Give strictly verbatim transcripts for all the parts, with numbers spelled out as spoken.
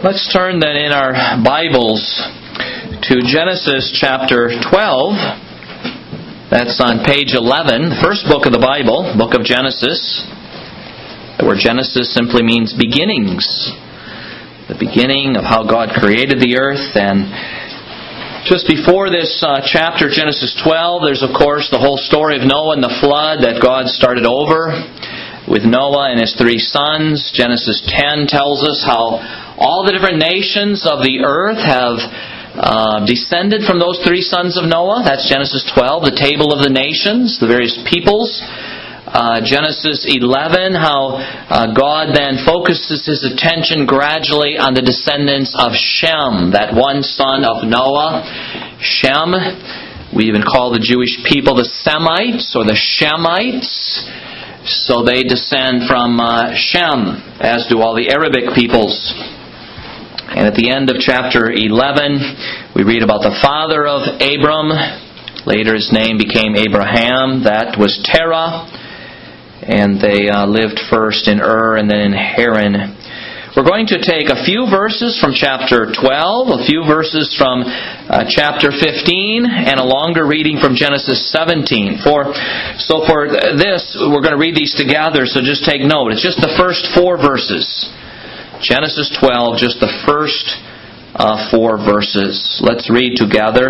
Let's turn then in our Bibles to Genesis chapter twelve. That's on page eleven, the first book of the Bible, book of Genesis. The word Genesis simply means beginnings. The beginning of how God created the earth. And just before this uh, chapter, Genesis twelve, there's of course the whole story of Noah and the flood that God started over with Noah and his three sons. Genesis ten tells us how all the different nations of the earth have uh, descended from those three sons of Noah. That's Genesis twelve, the table of the nations, the various peoples. Uh, Genesis eleven, how uh, God then focuses His attention gradually on the descendants of Shem, that one son of Noah, Shem. We even call the Jewish people the Semites or the Shemites. So they descend from uh, Shem, as do all the Arabic peoples. And at the end of chapter eleven, we read about the father of Abram. Later his name became Abraham. That was Terah. And they uh, lived first in Ur and then in Haran. We're going to take a few verses from chapter twelve, a few verses from uh, chapter fifteen, and a longer reading from Genesis seventeen. For So for this, we're going to read these together, so just take note. It's just the first four verses. Genesis twelve, just the first uh, four verses. Let's read together.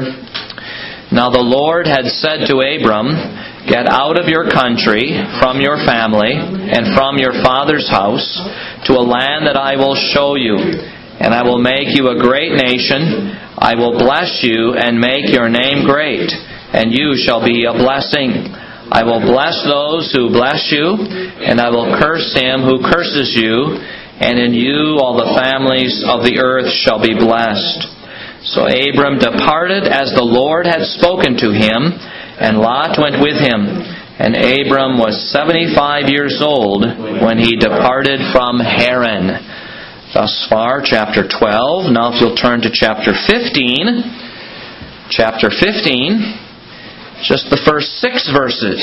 Now the Lord had said to Abram, "Get out of your country, from your family, and from your father's house, to a land that I will show you. And I will make you a great nation. I will bless you and make your name great, and you shall be a blessing. I will bless those who bless you, and I will curse him who curses you, and in you all the families of the earth shall be blessed." So Abram departed as the Lord had spoken to him, and Lot went with him. And Abram was seventy-five years old when he departed from Haran. Thus far, chapter twelve. Now if you'll turn to chapter fifteen. Chapter fifteen, just the first six verses.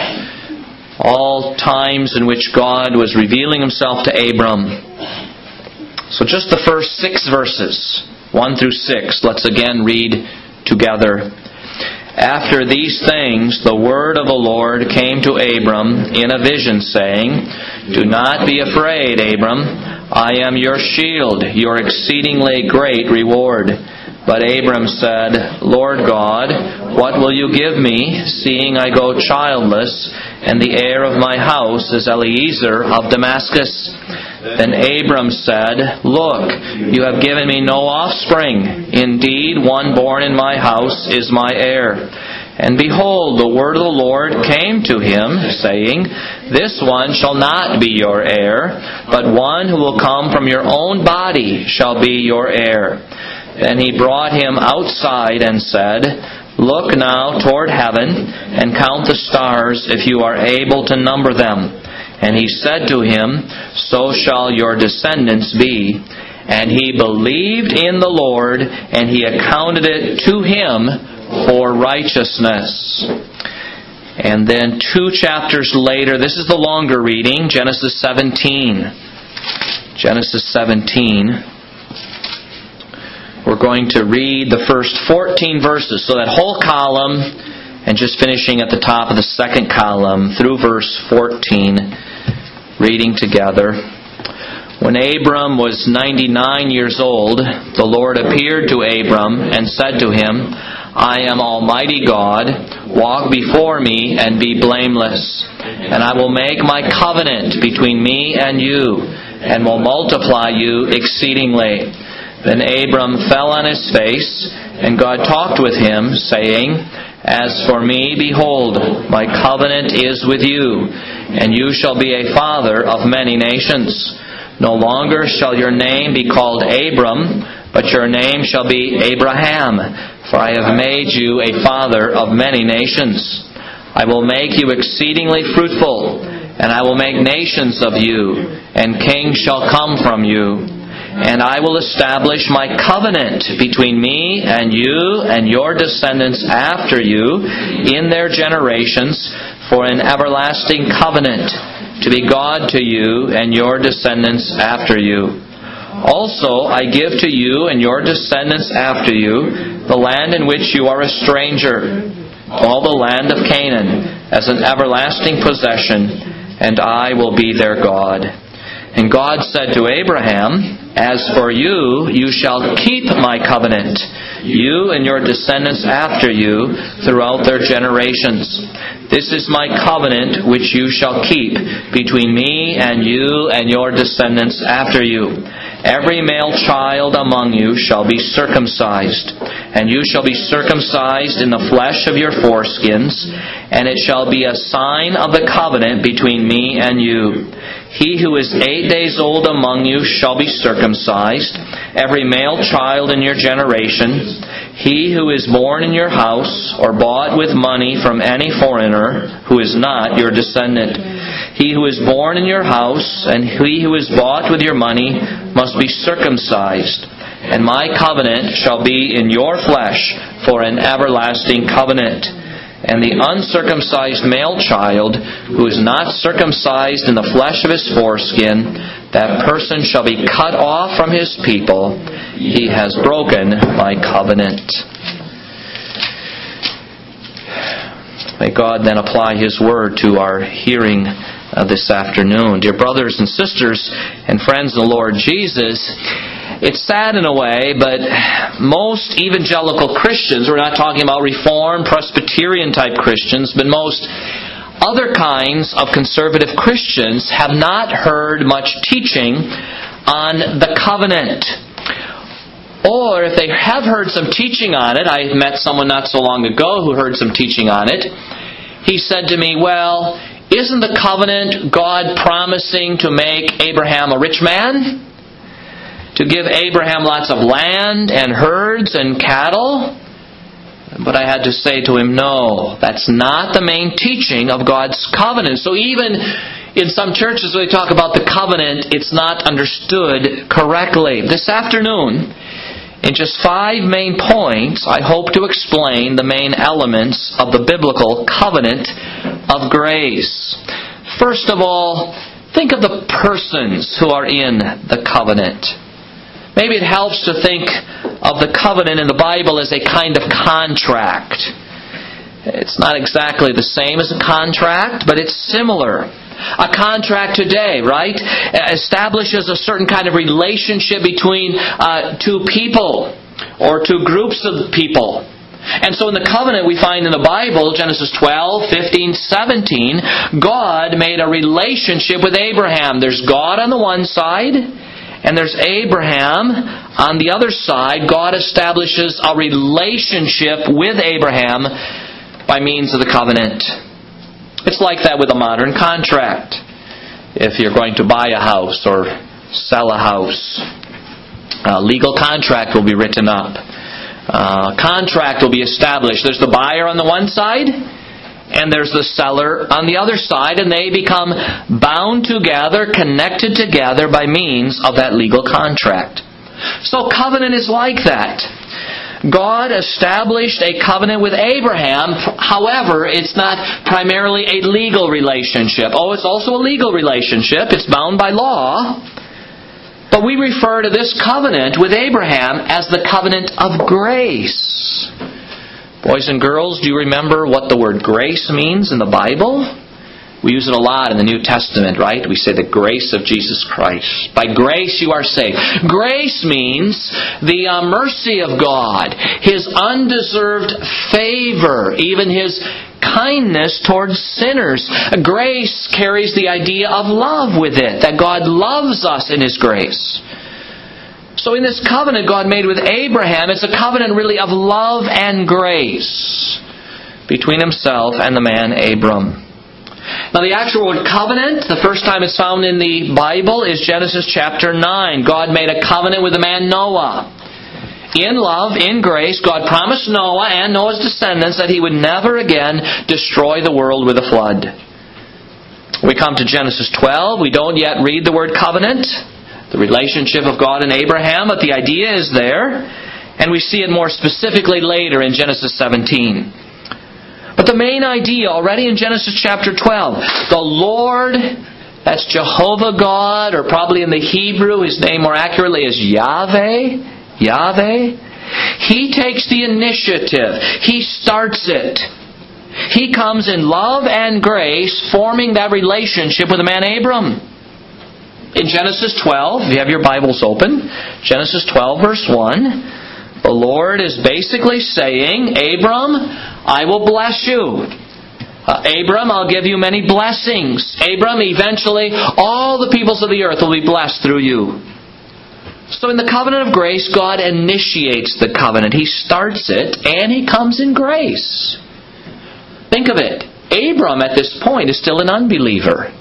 All times in which God was revealing Himself to Abram. So just the first six verses, one through six. Let's again read together. After these things, the word of the Lord came to Abram in a vision, saying, "Do not be afraid, Abram. I am your shield, your exceedingly great reward." But Abram said, "Lord God, what will you give me, seeing I go childless, and the heir of my house is Eliezer of Damascus?" Then Abram said, "Look, you have given me no offspring. Indeed, one born in my house is my heir." And behold, the word of the Lord came to him, saying, "This one shall not be your heir, but one who will come from your own body shall be your heir." Then he brought him outside and said, "Look now toward heaven, and count the stars, if you are able to number them." And he said to him, "So shall your descendants be." And he believed in the Lord, and He accounted it to him for righteousness. And then two chapters later, this is the longer reading, Genesis seventeen. Genesis seventeen. We're going to read the first fourteen verses. So that whole column, and just finishing at the top of the second column through verse fourteen, reading together. When Abram was ninety-nine years old, the Lord appeared to Abram and said to him, "I am Almighty God. Walk before me and be blameless. And I will make my covenant between me and you, and will multiply you exceedingly." Then Abram fell on his face, and God talked with him, saying, "As for me, behold, my covenant is with you, and you shall be a father of many nations. No longer shall your name be called Abram, but your name shall be Abraham, for I have made you a father of many nations. I will make you exceedingly fruitful, and I will make nations of you, and kings shall come from you. And I will establish my covenant between me and you and your descendants after you in their generations for an everlasting covenant, to be God to you and your descendants after you. Also I give to you and your descendants after you the land in which you are a stranger, all the land of Canaan, as an everlasting possession, and I will be their God. And God said to Abraham, As for you, you shall keep my covenant, you and your descendants after you throughout their generations. This is my covenant which you shall keep between me and you and your descendants after you. Every male child among you shall be circumcised, and you shall be circumcised in the flesh of your foreskins, and it shall be a sign of the covenant between me and you. He who is eight days old among you shall be circumcised, every male child in your generation. He who is born in your house, or bought with money from any foreigner who is not your descendant. He who is born in your house, and he who is bought with your money, must be circumcised. And my covenant shall be in your flesh for an everlasting covenant. And the uncircumcised male child, who is not circumcised in the flesh of his foreskin, that person shall be cut off from his people. He has broken my covenant. May God then apply His Word to our hearing uh, this afternoon. Dear brothers and sisters and friends in the Lord Jesus, it's sad in a way, but most evangelical Christians, we're not talking about Reformed, Presbyterian type Christians, but most other kinds of conservative Christians have not heard much teaching on the covenant. Or if they have heard some teaching on it, I met someone not so long ago who heard some teaching on it. He said to me, well, isn't the covenant God promising to make Abraham a rich man? To give Abraham lots of land and herds and cattle? But I had to say to him, no, that's not the main teaching of God's covenant. So even in some churches where they talk about the covenant, it's not understood correctly. This afternoon, in just five main points, I hope to explain the main elements of the biblical covenant of grace. First of all, think of the persons who are in the covenant. Maybe it helps to think of the covenant in the Bible as a kind of contract. It's not exactly the same as a contract, but it's similar. A contract today, right, establishes a certain kind of relationship between uh, two people or two groups of people. And so in the covenant we find in the Bible, Genesis twelve, fifteen, seventeen, God made a relationship with Abraham. There's God on the one side, and there's Abraham on the other side. God establishes a relationship with Abraham by means of the covenant. It's like that with a modern contract. If you're going to buy a house or sell a house, a legal contract will be written up. A contract will be established. There's the buyer on the one side, and there's the seller on the other side, and they become bound together, connected together by means of that legal contract. So covenant is like that. God established a covenant with Abraham. However, it's not primarily a legal relationship. Oh, it's also a legal relationship. It's bound by law. But we refer to this covenant with Abraham as the covenant of grace. Boys and girls, do you remember what the word grace means in the Bible? We use it a lot in the New Testament, right? We say the grace of Jesus Christ. By grace you are saved. Grace means the uh, mercy of God, His undeserved favor, even His kindness towards sinners. Grace carries the idea of love with it, that God loves us in His grace. So in this covenant God made with Abraham, it's a covenant really of love and grace between Himself and the man Abram. Now the actual word covenant, the first time it's found in the Bible is Genesis chapter nine. God made a covenant with the man Noah. In love, in grace, God promised Noah and Noah's descendants that He would never again destroy the world with a flood. We come to Genesis twelve. We don't yet read the word covenant, the relationship of God and Abraham, but the idea is there, and we see it more specifically later in Genesis seventeen. But the main idea already in Genesis chapter twelve, the Lord That's Jehovah God, or probably in the Hebrew, His name more accurately is Yahweh. Yahweh. He takes the initiative. He starts it. He comes in love and grace, forming that relationship with the man Abram. In Genesis twelve, if you have your Bibles open, Genesis twelve verse one, the Lord is basically saying, Abram, I will bless you. Uh, Abram, I'll give you many blessings. Abram, eventually all the peoples of the earth will be blessed through you. So in the covenant of grace, God initiates the covenant. He starts it, and He comes in grace. Think of it. Abram at this point is still an unbeliever.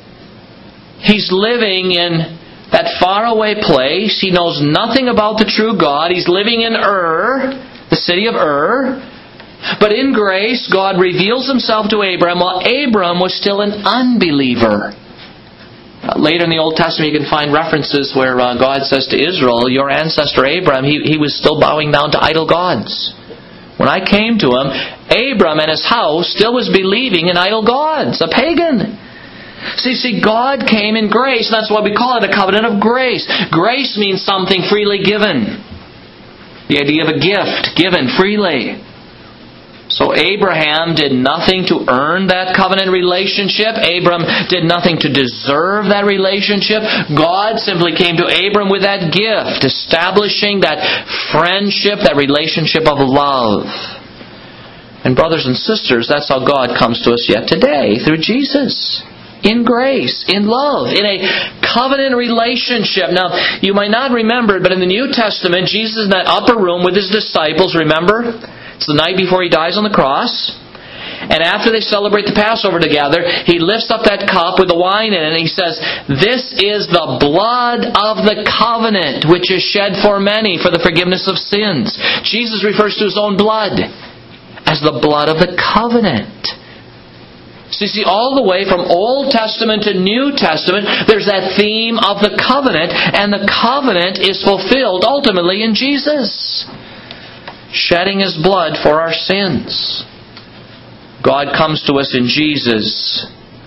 He's living in that faraway place. He knows nothing about the true God. He's living in Ur, the city of Ur. But in grace, God reveals Himself to Abram while Abram was still an unbeliever. Uh, later in the Old Testament, you can find references where uh, God says to Israel, your ancestor Abram, he, he was still bowing down to idol gods. When I came to him, Abram and his house still was believing in idol gods, a pagan. See, see, God came in grace, and that's why we call it a covenant of grace. Grace means something freely given. The idea of a gift given freely. So Abraham did nothing to earn that covenant relationship. Abram did nothing to deserve that relationship. God simply came to Abram with that gift, establishing that friendship, that relationship of love. And brothers and sisters, that's how God comes to us yet today, through Jesus. In grace, in love, in a covenant relationship. Now, you might not remember it, but in the New Testament, Jesus is in that upper room with His disciples, remember? It's the night before He dies on the cross. And after they celebrate the Passover together, He lifts up that cup with the wine in it, and He says, this is the blood of the covenant, which is shed for many for the forgiveness of sins. Jesus refers to His own blood as the blood of the covenant. So you see, all the way from Old Testament to New Testament, there's that theme of the covenant, and the covenant is fulfilled ultimately in Jesus, shedding His blood for our sins. God comes to us in Jesus,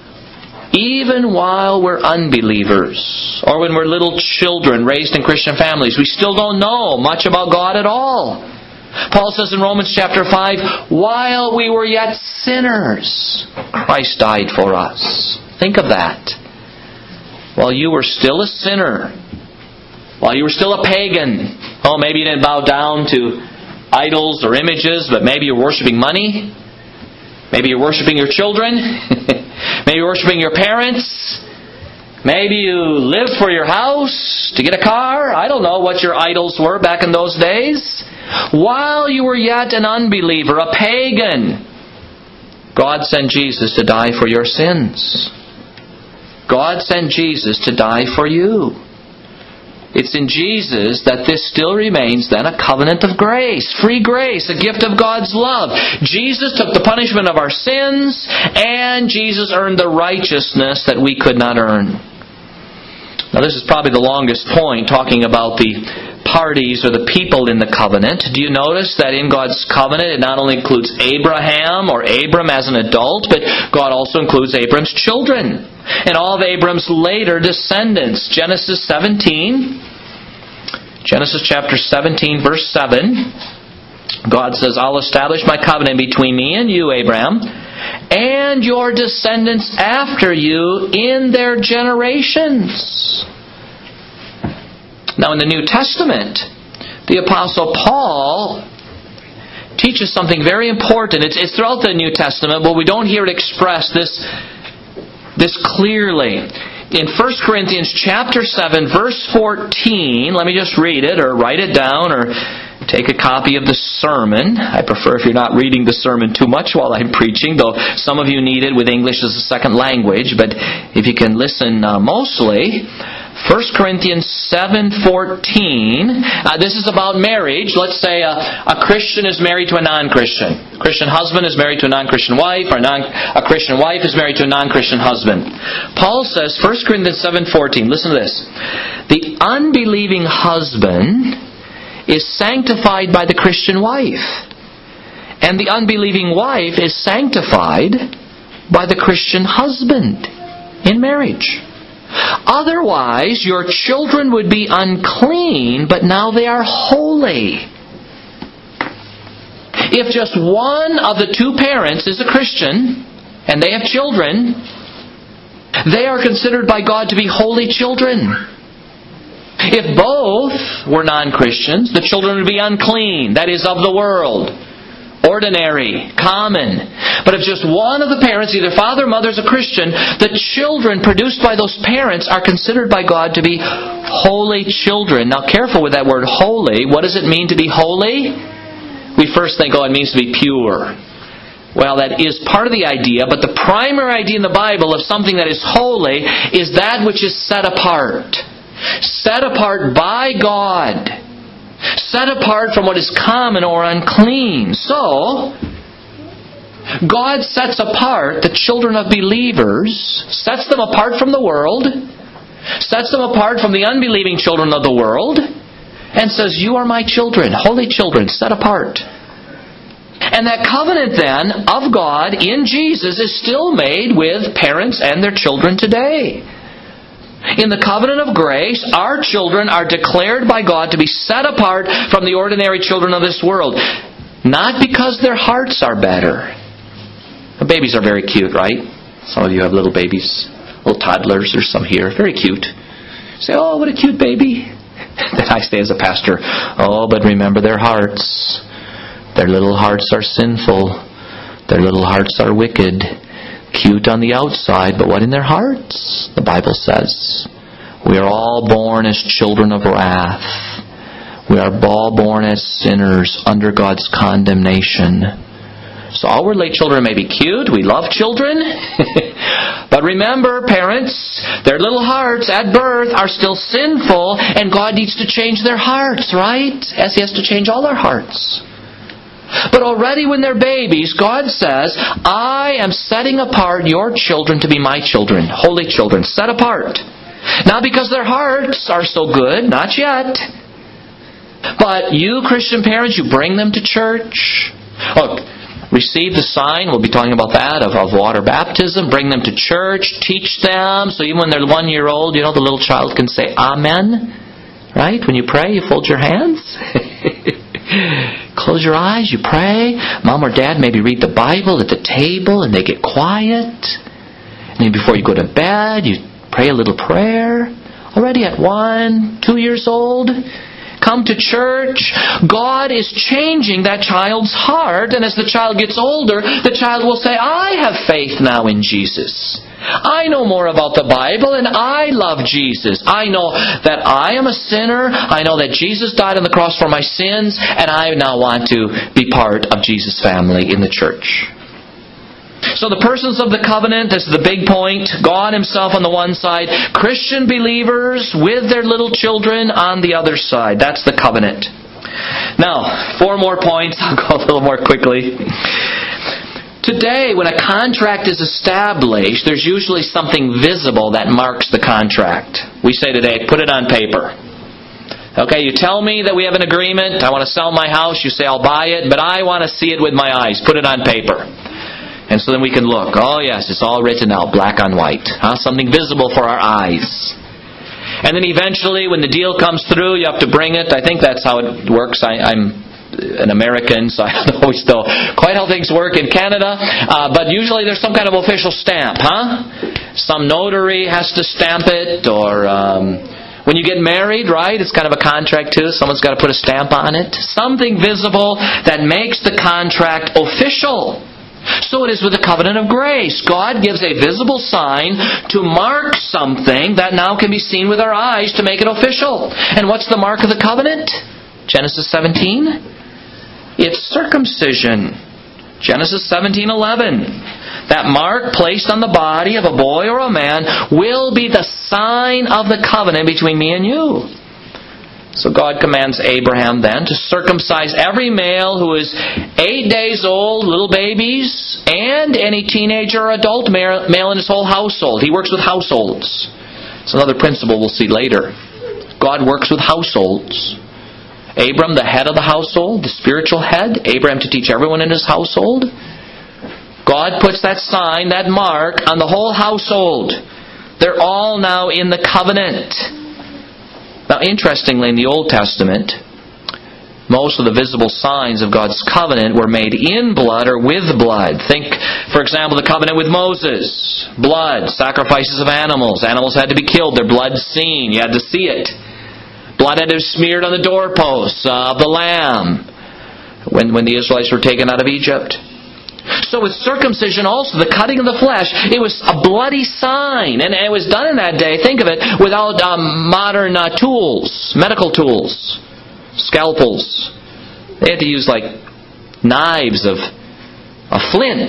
even while we're unbelievers, or when we're little children raised in Christian families. We still don't know much about God at all. Paul says in Romans chapter five, while we were yet sinners, Christ died for us. Think of that. While you were still a sinner, while you were still a pagan, oh, maybe you didn't bow down to idols or images, but maybe you're worshiping money. Maybe you're worshiping your children. Maybe you're worshiping your parents. Maybe you lived for your house to get a car. I don't know what your idols were back in those days. While you were yet an unbeliever, a pagan, God sent Jesus to die for your sins. God sent Jesus to die for you. It's in Jesus that this still remains then a covenant of grace, free grace, a gift of God's love. Jesus took the punishment of our sins, and Jesus earned the righteousness that we could not earn. Now this is probably the longest point, talking about the parties or the people in the covenant. Do you notice that in God's covenant it not only includes Abraham or Abram as an adult, but God also includes Abram's children and all of Abram's later descendants. Genesis seventeen, Genesis chapter seventeen verse seven, God says, I'll establish my covenant between me and you, Abraham, and your descendants after you in their generations. Now in the New Testament, the Apostle Paul teaches something very important. It's, it's throughout the New Testament, but we don't hear it expressed this, this clearly. In First Corinthians chapter seven, verse fourteen, let me just read it or write it down or take a copy of the sermon. I prefer if you're not reading the sermon too much while I'm preaching, though some of you need it with English as a second language, but if you can listen uh, mostly. First Corinthians seven fourteen. Uh, this is about marriage. Let's say a, a Christian is married to a non-Christian. A Christian husband is married to a non-Christian wife, or non, a Christian wife is married to a non-Christian husband. Paul says, First Corinthians seven fourteen, listen to this. The unbelieving husband is sanctified by the Christian wife, and the unbelieving wife is sanctified by the Christian husband in marriage. Otherwise, your children would be unclean, but now they are holy. If just one of the two parents is a Christian, and they have children, they are considered by God to be holy children. If both were non-Christians, the children would be unclean, that is, of the world, ordinary, common. But if just one of the parents, either father or mother, is a Christian, the children produced by those parents are considered by God to be holy children. Now careful with that word holy. What does it mean to be holy? We first think, oh, it means to be pure. Well, that is part of the idea, but the primary idea in the Bible of something that is holy is that which is set apart. Set apart by God. Set apart from what is common or unclean. So, God sets apart the children of believers, sets them apart from the world, sets them apart from the unbelieving children of the world, and says, you are my children, holy children, set apart. And that covenant then of God in Jesus is still made with parents and their children today. In the covenant of grace, our children are declared by God to be set apart from the ordinary children of this world. Not because their hearts are better. The babies are very cute, right? Some of you have little babies, little toddlers, there's some here, very cute. Say, oh, what a cute baby. Then I say as a pastor, oh, but remember their hearts. Their little hearts are sinful. Their little hearts are wicked. Cute on the outside, but what in their hearts? The Bible says, we are all born as children of wrath. We are all born as sinners under God's condemnation. So our late children may be cute. We love children. But remember, parents, their little hearts at birth are still sinful, and God needs to change their hearts, right? As He has to change all our hearts. But already when they're babies, God says, I am setting apart your children to be my children, holy children, set apart. Not because their hearts are so good, not yet. But you, Christian parents, you bring them to church. Oh, receive the sign, we'll be talking about that, of, of water baptism. Bring them to church, teach them, so even when they're one year old, you know, the little child can say, Amen. Right? When you pray, you fold your hands. Close your eyes, you pray. Mom or Dad maybe read the Bible at the table and they get quiet. And then before you go to bed, you pray a little prayer. Already at one, two years old, come to church. God is changing that child's heart, and as the child gets older, the child will say, I have faith now in Jesus. I know more about the Bible, and I love Jesus. I know that I am a sinner. I know that Jesus died on the cross for my sins, and I now want to be part of Jesus' family in the church. So the persons of the covenant, this is the big point. God Himself on the one side, Christian believers with their little children on the other side. That's the covenant. Now, four more points. I'll go a little more quickly. Today, when a contract is established, there's usually something visible that marks the contract. We say today, put it on paper. Okay, you tell me that we have an agreement. I want to sell my house. You say, I'll buy it, but I want to see it with my eyes. Put it on paper. And so then we can look. Oh yes, it's all written out, black on white. Huh? Something visible for our eyes. And then eventually, when the deal comes through, you have to bring it. I think that's how it works. I, I'm an American, so I don't always know quite how things work in Canada. Uh, but usually there's some kind of official stamp, huh? Some notary has to stamp it, or um, when you get married, right? It's kind of a contract too. Someone's got to put a stamp on it. Something visible that makes the contract official. So it is with the covenant of grace. God gives a visible sign to mark something that now can be seen with our eyes to make it official. And what's the mark of the covenant? Genesis seventeen. It's circumcision. Genesis seventeen eleven. That mark placed on the body of a boy or a man will be the sign of the covenant between me and you. So God commands Abraham then to circumcise every male who is eight days old, little babies, and any teenager or adult male in his whole household. He works with households. It's another principle we'll see later. God works with households. Abram, the head of the household, the spiritual head. Abraham to teach everyone in his household. God puts that sign, that mark, on the whole household. They're all now in the covenant. Now, interestingly, in the Old Testament, most of the visible signs of God's covenant were made in blood or with blood. Think, for example, the covenant with Moses. Blood, sacrifices of animals. Animals had to be killed. Their blood seen. You had to see it. Blood had to be smeared on the doorposts of the lamb when, when the Israelites were taken out of Egypt. So with circumcision also, the cutting of the flesh, it was a bloody sign. And it was done in that day, think of it, without um, modern uh, tools, medical tools. Scalpels. They had to use like knives of a flint.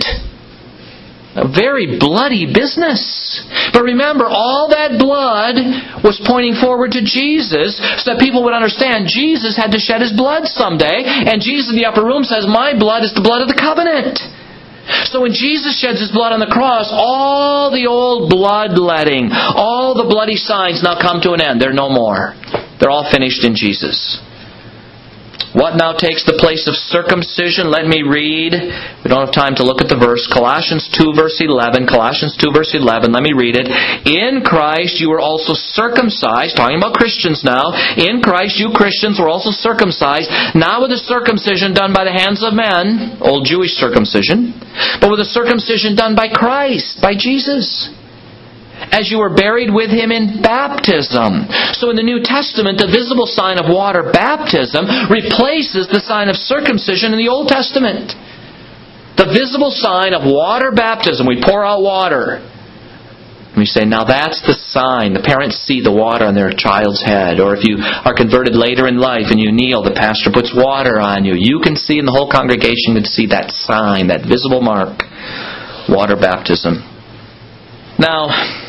A very bloody business. But remember, all that blood was pointing forward to Jesus so that people would understand Jesus had to shed His blood someday. And Jesus in the upper room says, my blood is the blood of the covenant. So when Jesus sheds His blood on the cross, all the old bloodletting, all the bloody signs now come to an end. They're no more. They're all finished in Jesus. What now takes the place of circumcision? Let me read. We don't have time to look at the verse. Colossians two verse eleven. Colossians two verse eleven. Let me read it. In Christ you were also circumcised. Talking about Christians now. In Christ you Christians were also circumcised. Not with a circumcision done by the hands of men. Old Jewish circumcision. But with a circumcision done by Christ. By Jesus. As you were buried with Him in baptism. So in the New Testament, the visible sign of water baptism replaces the sign of circumcision in the Old Testament. The visible sign of water baptism. We pour out water. And we say, now that's the sign. The parents see the water on their child's head. Or if you are converted later in life and you kneel, the pastor puts water on you. You can see, and the whole congregation can see that sign, that visible mark. Water baptism. Now,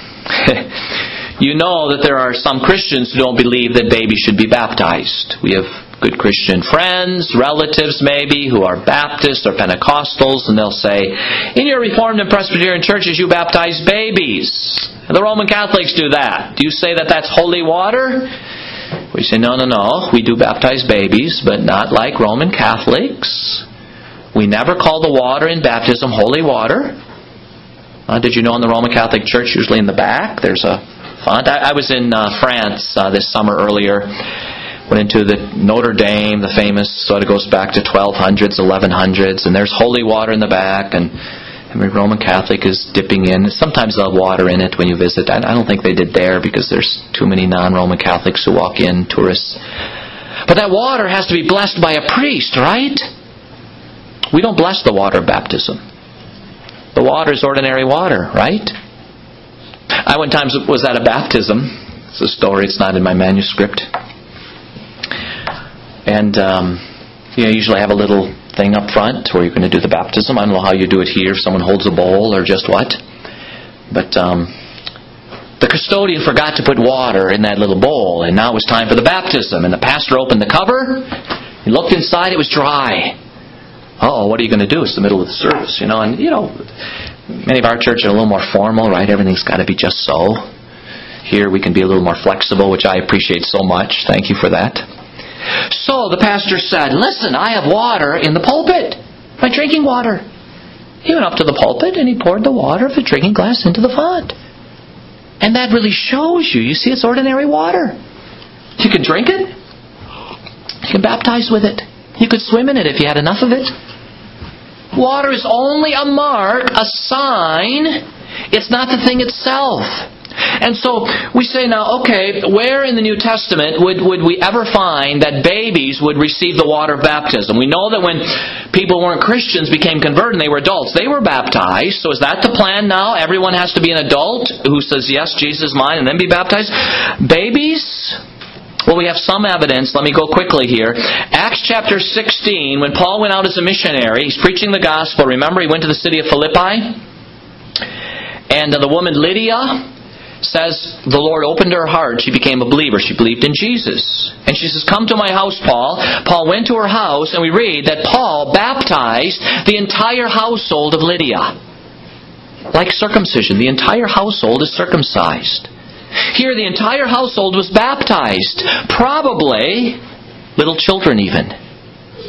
you know that there are some Christians who don't believe that babies should be baptized. We have good Christian friends, relatives maybe, who are Baptists or Pentecostals, and they'll say, in your Reformed and Presbyterian churches you baptize babies. The Roman Catholics do that. Do you say that that's holy water? We say, no, no, no. We do baptize babies, but not like Roman Catholics. We never call the water in baptism holy water. Uh, did you know in the Roman Catholic Church, usually in the back, there's a font? I, I was in uh, France uh, this summer earlier. Went into the Notre Dame, the famous, sort of goes back to twelve hundreds, eleven hundreds, and there's holy water in the back, and every Roman Catholic is dipping in. Sometimes they'll have water in it when you visit. I, I don't think they did there because there's too many non-Roman Catholics who walk in, tourists. But that water has to be blessed by a priest, right? We don't bless the water of baptism. The water is ordinary water, right? I one time was at a baptism. It's a story, it's not in my manuscript. And um, you know, usually have a little thing up front where you're going to do the baptism. I don't know how you do it here, if someone holds a bowl or just what. But um, the custodian forgot to put water in that little bowl, and now it was time for the baptism. And the pastor opened the cover, he looked inside, it was dry. Uh-oh, what are you going to do? It's the middle of the service, you know. And, you know, many of our churches are a little more formal, right? Everything's got to be just so. Here we can be a little more flexible, which I appreciate so much. Thank you for that. So the pastor said, listen, I have water in the pulpit. My drinking water. He went up to the pulpit and he poured the water of the drinking glass into the font. And that really shows you. You see, it's ordinary water. You can drink it. You can baptize with it. You could swim in it if you had enough of it. Water is only a mark, a sign. It's not the thing itself. And so we say now, okay, where in the New Testament would, would we ever find that babies would receive the water of baptism? We know that when people who weren't Christians became converted and they were adults, they were baptized. So is that the plan now? Everyone has to be an adult who says, yes, Jesus is mine, and then be baptized? Babies? Well, we have some evidence. Let me go quickly here. Acts chapter sixteen, when Paul went out as a missionary, he's preaching the gospel. Remember, he went to the city of Philippi. And the woman Lydia says the Lord opened her heart. She became a believer. She believed in Jesus. And she says, come to my house, Paul. Paul went to her house, and we read that Paul baptized the entire household of Lydia. Like circumcision, the entire household is circumcised. Here, the entire household was baptized. Probably little children even.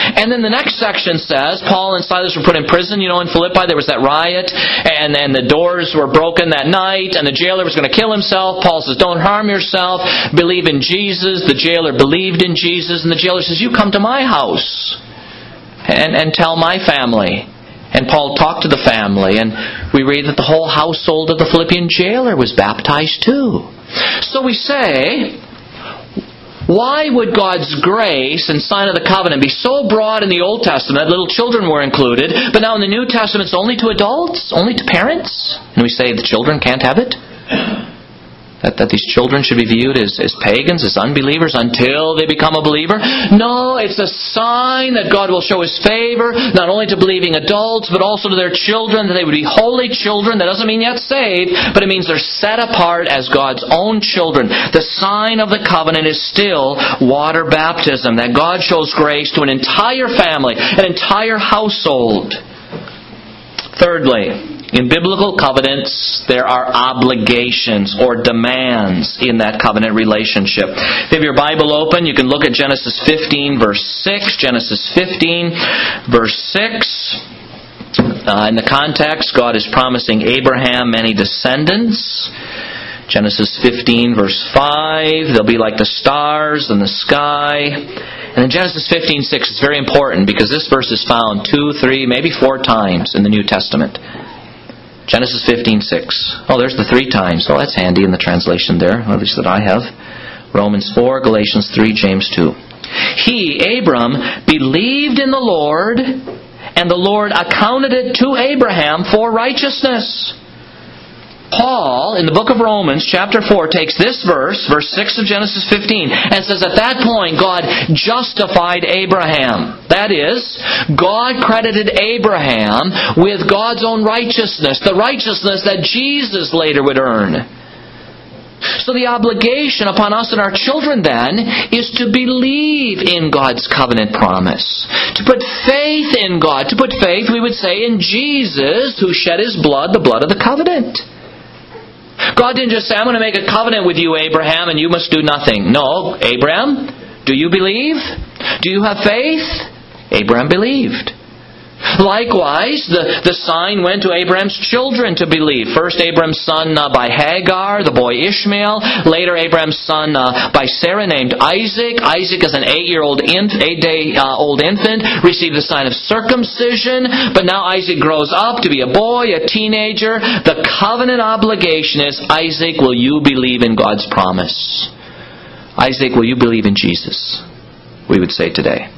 And then the next section says, Paul and Silas were put in prison. You know, in Philippi there was that riot, and, and the doors were broken that night, and the jailer was going to kill himself. Paul says, don't harm yourself. Believe in Jesus. The jailer believed in Jesus, and the jailer says, you come to my house and, and tell my family. And Paul talked to the family, and we read that the whole household of the Philippian jailer was baptized too. So we say, why would God's grace and sign of the covenant be so broad in the Old Testament, little children were included, but now in the New Testament it's only to adults, only to parents? And we say the children can't have it? That, that these children should be viewed as, as pagans, as unbelievers, until they become a believer? No, it's a sign that God will show His favor, not only to believing adults, but also to their children, that they would be holy children. That doesn't mean yet saved, but it means they're set apart as God's own children. The sign of the covenant is still water baptism, that God shows grace to an entire family, an entire household. Thirdly, in biblical covenants, there are obligations or demands in that covenant relationship. If you have your Bible open, you can look at Genesis fifteen, verse six. Genesis fifteen, verse six. Uh, in the context, God is promising Abraham many descendants. Genesis fifteen, verse five. They'll be like the stars in the sky. And in Genesis fifteen, six, it's very important because this verse is found two, three, maybe four times in the New Testament. Genesis fifteen, six. Oh, there's the three times. Oh, that's handy in the translation there, at least that I have. Romans four, Galatians three, James two. He, Abram, believed in the Lord, and the Lord accounted it to Abraham for righteousness. Paul, in the book of Romans, chapter four, takes this verse, verse six of Genesis fifteen, and says at that point God justified Abraham. That is, God credited Abraham with God's own righteousness, the righteousness that Jesus later would earn. So the obligation upon us and our children then is to believe in God's covenant promise. To put faith in God. To put faith, we would say, in Jesus who shed His blood, the blood of the covenant. God didn't just say, I'm going to make a covenant with you, Abraham, and you must do nothing. No, Abraham, do you believe? Do you have faith? Abraham believed. Likewise, the, the sign went to Abraham's children to believe. First, Abraham's son uh, by Hagar, the boy Ishmael. Later, Abraham's son uh, by Sarah named Isaac. Isaac is an eight-year-old, inf- eight-day-old infant, received the sign of circumcision. But now Isaac grows up to be a boy, a teenager. The covenant obligation is, Isaac, will you believe in God's promise? Isaac, will you believe in Jesus? We would say today.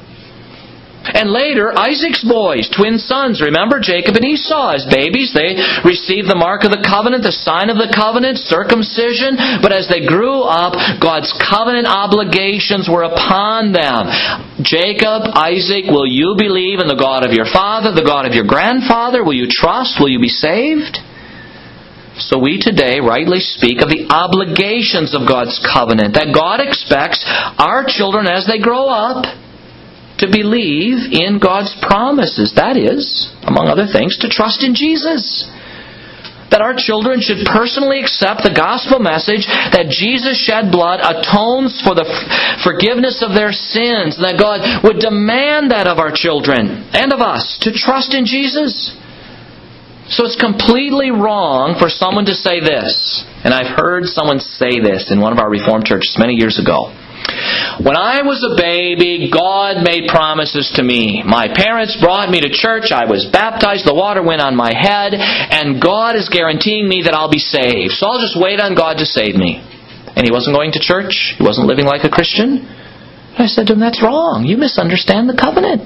And later, Isaac's boys, twin sons, remember Jacob and Esau as babies, they received the mark of the covenant, the sign of the covenant, circumcision. But as they grew up, God's covenant obligations were upon them. Jacob, Isaac, will you believe in the God of your father, the God of your grandfather? Will you trust? Will you be saved? So we today rightly speak of the obligations of God's covenant, that God expects our children as they grow up to believe in God's promises. That is, among other things, to trust in Jesus. That our children should personally accept the gospel message that Jesus shed blood atones for the forgiveness of their sins. And that God would demand that of our children and of us, to trust in Jesus. So it's completely wrong for someone to say this. And I've heard someone say this in one of our Reformed churches many years ago. When I was a baby, God made promises to me. My parents brought me to church. I was baptized. The water went on my head. And God is guaranteeing me that I'll be saved. So I'll just wait on God to save me. And he wasn't going to church. He wasn't living like a Christian. I said to him, that's wrong. You misunderstand the covenant.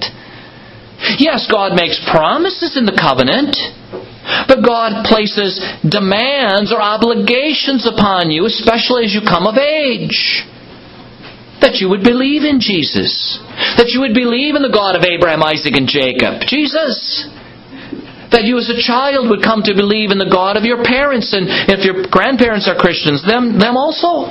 Yes, God makes promises in the covenant. But God places demands or obligations upon you, especially as you come of age. That you would believe in Jesus. That you would believe in the God of Abraham, Isaac, and Jacob. Jesus. That you as a child would come to believe in the God of your parents. And if your grandparents are Christians, them, them also.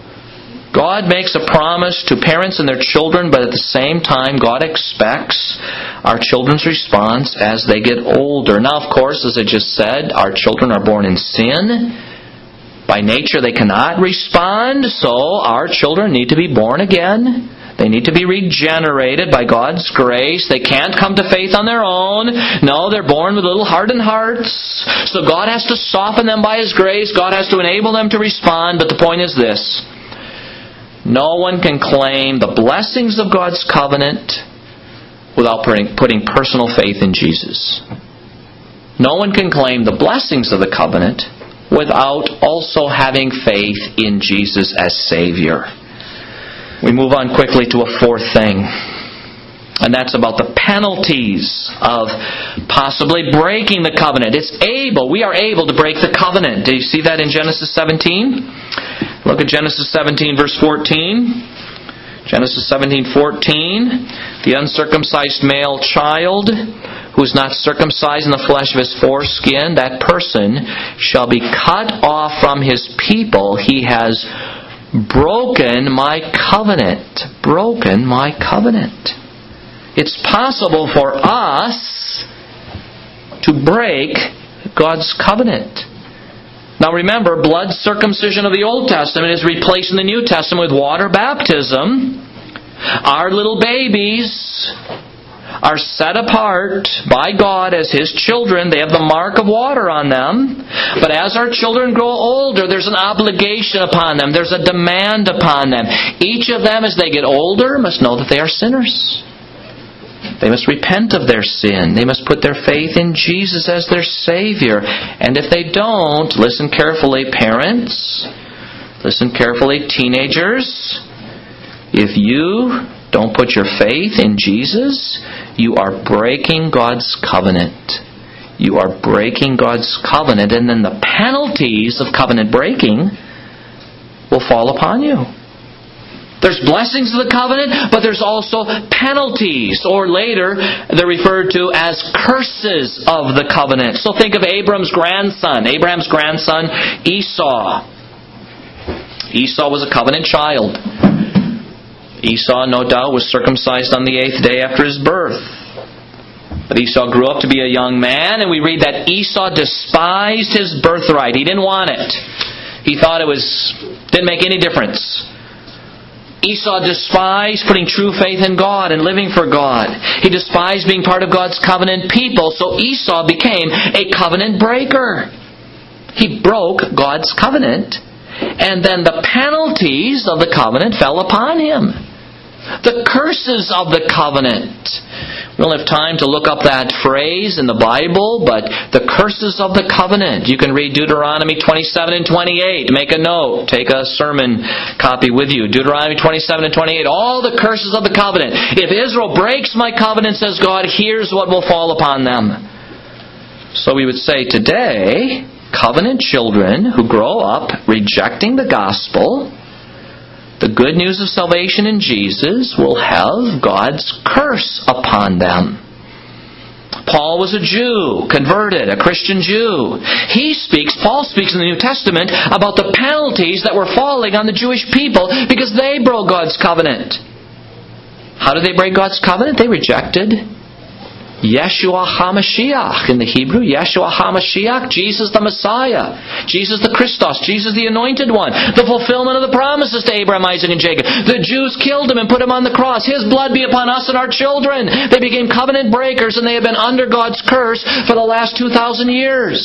God makes a promise to parents and their children, but at the same time, God expects our children's response as they get older. Now, of course, as I just said, our children are born in sin. By nature, they cannot respond, so our children need to be born again. They need to be regenerated by God's grace. They can't come to faith on their own. No, they're born with little hardened hearts. So God has to soften them by His grace. God has to enable them to respond. But the point is this. No one can claim the blessings of God's covenant without putting personal faith in Jesus. No one can claim the blessings of the covenant without also having faith in Jesus as Savior. We move on quickly to a fourth thing. And that's about the penalties of possibly breaking the covenant. It's able, we are able to break the covenant. Do you see that in Genesis seventeen? Look at Genesis seventeen verse fourteen. Genesis seventeen fourteen. The uncircumcised male child who is not circumcised in the flesh of his foreskin, that person shall be cut off from his people. He has broken my covenant. Broken my covenant. It's possible for us to break God's covenant. Now remember, blood circumcision of the Old Testament is replaced in the New Testament with water baptism. Our little babies are set apart by God as His children. They have the mark of water on them. But as our children grow older, there's an obligation upon them. There's a demand upon them. Each of them, as they get older, must know that they are sinners. They must repent of their sin. They must put their faith in Jesus as their Savior. And if they don't, listen carefully, parents. Listen carefully, teenagers. If you don't put your faith in Jesus, you are breaking God's covenant. You are breaking God's covenant, and then the penalties of covenant breaking will fall upon you. There's blessings of the covenant, but there's also penalties, or later they're referred to as curses of the covenant. So think of Abram's grandson, Abraham's grandson, Esau. Esau was a covenant child. Esau, no doubt, was circumcised on the eighth day after his birth. But Esau grew up to be a young man, and we read that Esau despised his birthright. He didn't want it. He thought it was didn't make any difference. Esau despised putting true faith in God and living for God. He despised being part of God's covenant people, so Esau became a covenant breaker. He broke God's covenant, and then the penalties of the covenant fell upon him. The curses of the covenant. We don't have time to look up that phrase in the Bible, but the curses of the covenant. You can read Deuteronomy twenty-seven and twenty-eight. Make a note. Take a sermon copy with you. Deuteronomy twenty-seven and twenty-eight. All the curses of the covenant. If Israel breaks my covenant, says God, here's what will fall upon them. So we would say today, covenant children who grow up rejecting the gospel, the good news of salvation in Jesus, will have God's curse upon them. Paul was a Jew, converted, a Christian Jew. He speaks, Paul speaks in the New Testament about the penalties that were falling on the Jewish people because they broke God's covenant. How did they break God's covenant? They rejected Yeshua HaMashiach in the Hebrew. Yeshua HaMashiach, Jesus the Messiah. Jesus the Christos. Jesus the Anointed One. The fulfillment of the promises to Abraham, Isaac, and Jacob. The Jews killed Him and put Him on the cross. His blood be upon us and our children. They became covenant breakers, and they have been under God's curse for the last two thousand years.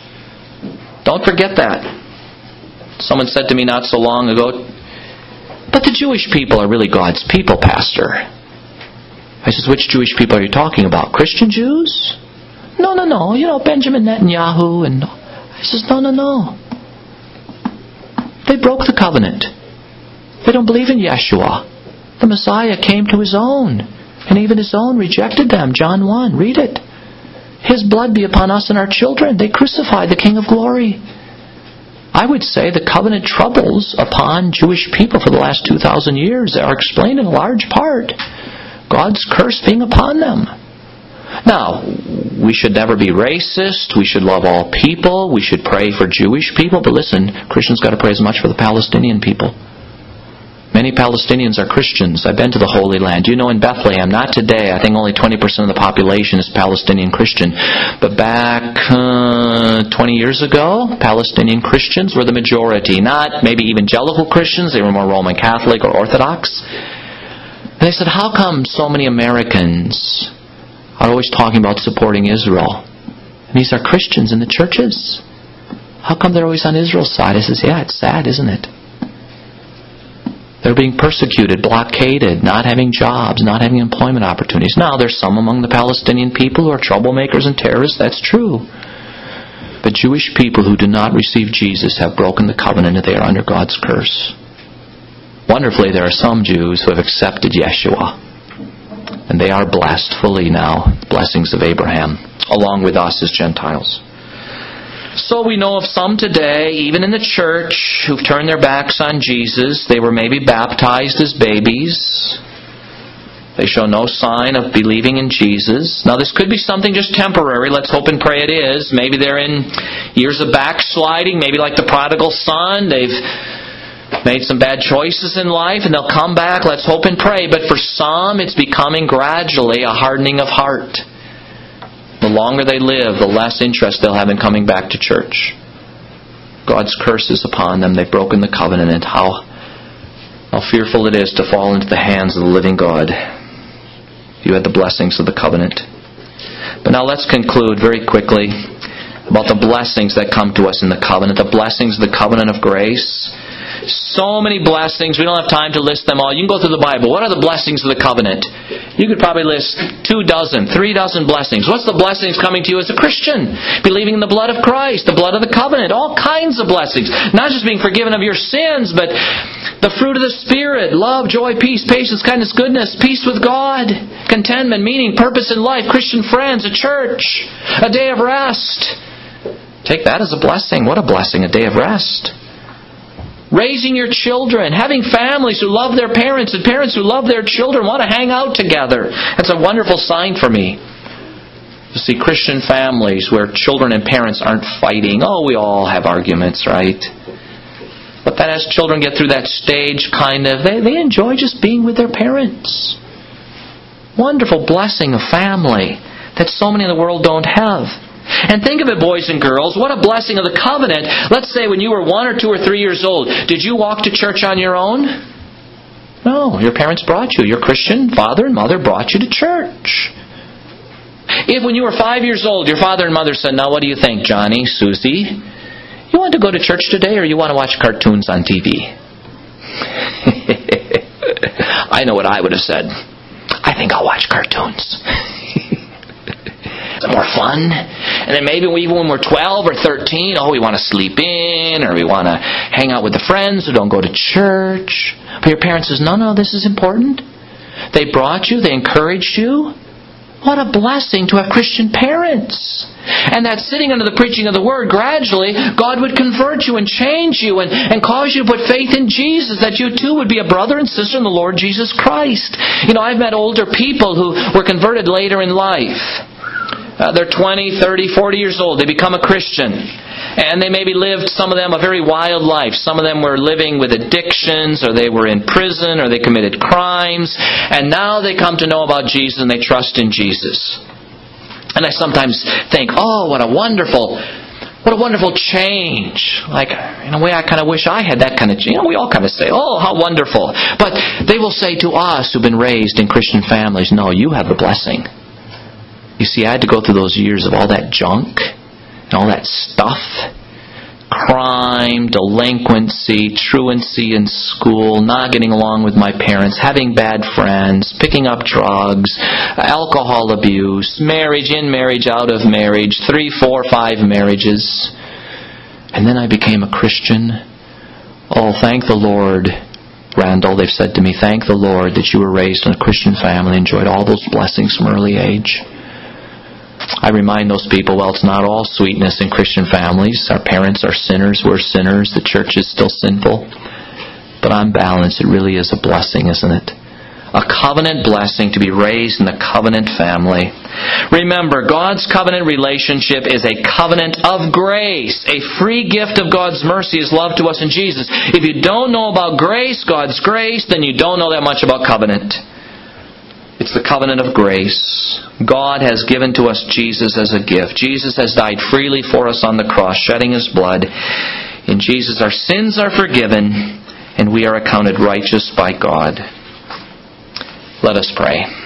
Don't forget that. Someone said to me not so long ago, but the Jewish people are really God's people, Pastor. I says, which Jewish people are you talking about? Christian Jews? No, no, no. You know, Benjamin Netanyahu and... I says, no, no, no. They broke the covenant. They don't believe in Yeshua. The Messiah came to His own, and even His own rejected them. John one, read it. His blood be upon us and our children. They crucified the King of Glory. I would say the covenant troubles upon Jewish people for the last two thousand years are explained in a large part God's curse being upon them. Now, we should never be racist. We should love all people. We should pray for Jewish people. But listen, Christians got to pray as much for the Palestinian people. Many Palestinians are Christians. I've been to the Holy Land. You know, in Bethlehem, not today, I think only twenty percent of the population is Palestinian Christian. But back uh, twenty years ago, Palestinian Christians were the majority. Not maybe evangelical Christians. They were more Roman Catholic or Orthodox. And they said, how come so many Americans are always talking about supporting Israel? And these are Christians in the churches. How come they're always on Israel's side? I says, yeah, it's sad, isn't it? They're being persecuted, blockaded, not having jobs, not having employment opportunities. Now, there's some among the Palestinian people who are troublemakers and terrorists. That's true. But Jewish people who do not receive Jesus have broken the covenant and they are under God's curse. Wonderfully, there are some Jews who have accepted Yeshua. And they are blessed fully now, blessings of Abraham, along with us as Gentiles. So we know of some today, even in the church, who've turned their backs on Jesus. They were maybe baptized as babies. They show no sign of believing in Jesus. Now this could be something just temporary. Let's hope and pray it is. Maybe they're in years of backsliding. Maybe like the prodigal son, they've made some bad choices in life and they'll come back. Let's hope and pray. But for some, it's becoming gradually a hardening of heart. The longer they live, the less interest they'll have in coming back to church. God's curse is upon them. They've broken the covenant. And how, how fearful it is to fall into the hands of the living God. You had the blessings of the covenant. But now let's conclude very quickly about the blessings that come to us in the covenant. The blessings of the covenant of grace. So many blessings. We don't have time to list them all. You can go through the Bible. What are the blessings of the covenant? You could probably list two dozen, three dozen blessings. What's the blessings coming to you as a Christian? Believing in the blood of Christ, the blood of the covenant. All kinds of blessings. Not just being forgiven of your sins, but the fruit of the Spirit. Love, joy, peace, patience, kindness, goodness. Peace with God. Contentment, meaning, purpose in life. Christian friends, a church. A day of rest. Take that as a blessing. What a blessing, a day of rest. Raising your children, having families who love their parents and parents who love their children, want to hang out together. That's a wonderful sign for me. To see Christian families where children and parents aren't fighting. Oh, we all have arguments, right? But then as children get through that stage, kind of, they, they enjoy just being with their parents. Wonderful blessing of family that so many in the world don't have. And think of it, boys and girls, what a blessing of the covenant. Let's say when you were one or two or three years old, did you walk to church on your own? No, your parents brought you. Your Christian father and mother brought you to church. If when you were five years old, your father and mother said, now what do you think, Johnny, Susie? You want to go to church today or you want to watch cartoons on T V? I know what I would have said. I think I'll watch cartoons. More fun. And then maybe even when we're twelve or thirteen, oh, we want to sleep in, or we want to hang out with the friends who don't go to church. But your parents says, no, no, this is important. They brought you, they encouraged you. What a blessing to have Christian parents. And that sitting under the preaching of the Word, gradually, God would convert you and change you and, and cause you to put faith in Jesus, that you too would be a brother and sister in the Lord Jesus Christ. You know, I've met older people who were converted later in life. Uh, they're twenty, thirty, forty years old. They become a Christian. And they maybe lived, some of them, a very wild life. Some of them were living with addictions, or they were in prison, or they committed crimes. And now they come to know about Jesus and they trust in Jesus. And I sometimes think, oh, what a wonderful, what a wonderful change. Like, in a way, I kind of wish I had that kind of change. You know, we all kind of say, oh, how wonderful. But they will say to us who've been raised in Christian families, no, you have the blessing. You see, I had to go through those years of all that junk and all that stuff. Crime, delinquency, truancy in school, not getting along with my parents, having bad friends, picking up drugs, alcohol abuse, marriage, in marriage, out of marriage, three, four, five marriages. And then I became a Christian. Oh, thank the Lord. Randall, they've said to me, thank the Lord that you were raised in a Christian family, enjoyed all those blessings from early age. I remind those people, well, it's not all sweetness in Christian families. Our parents are sinners, we're sinners, the church is still sinful. But on balance, it really is a blessing, isn't it? A covenant blessing to be raised in the covenant family. Remember, God's covenant relationship is a covenant of grace. A free gift of God's mercy is love to us in Jesus. If you don't know about grace, God's grace, then you don't know that much about covenant. It's the covenant of grace. God has given to us Jesus as a gift. Jesus has died freely for us on the cross, shedding His blood. In Jesus our sins are forgiven, and we are accounted righteous by God. Let us pray.